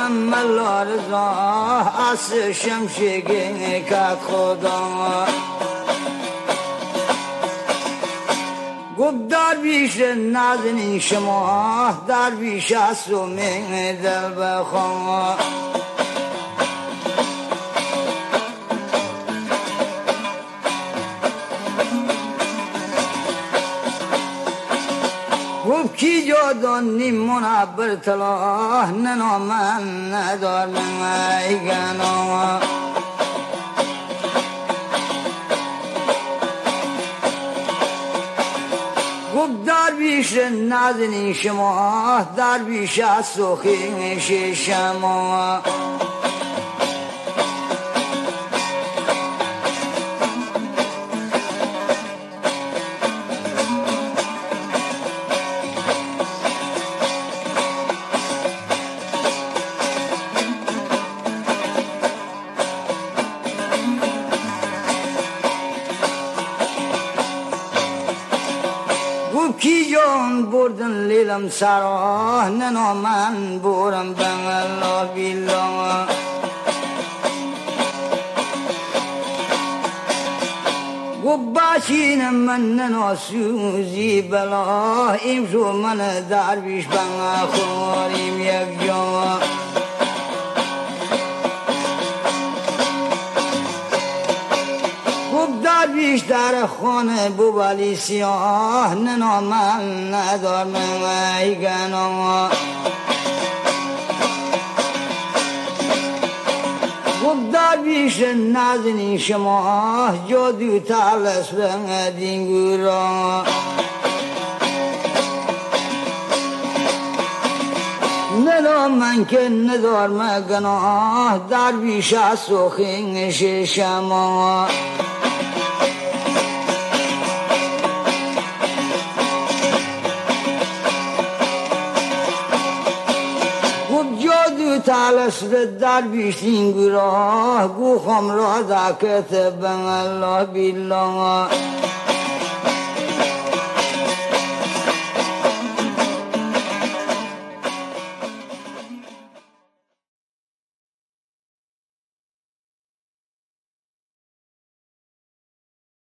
من ملار رضا از شمشگه کت خدا گفت درویش نازنین شما درویش است و من دل بخواه گفت کی جادانی منبر طلا ننا من ندارم ایگانا گفت درویش نازنین شما درویش است و خویش شما کی جان بردن لیلم سرا ننا من برم بنگلا بیلا گفت باشین من ننا سوزی بلا امشو من درویش بنگ خوریم یک جا درویش در خانه بوبالی سیاه ننا من ندارم ایگانا گفت درویش نازنین شما جادو تالس بنگ دینگورا ننا من که ندارم گناه درویش است و خینش شما جادو تالس درویش دینگورا گو خم را دکت بنگ الله بیلا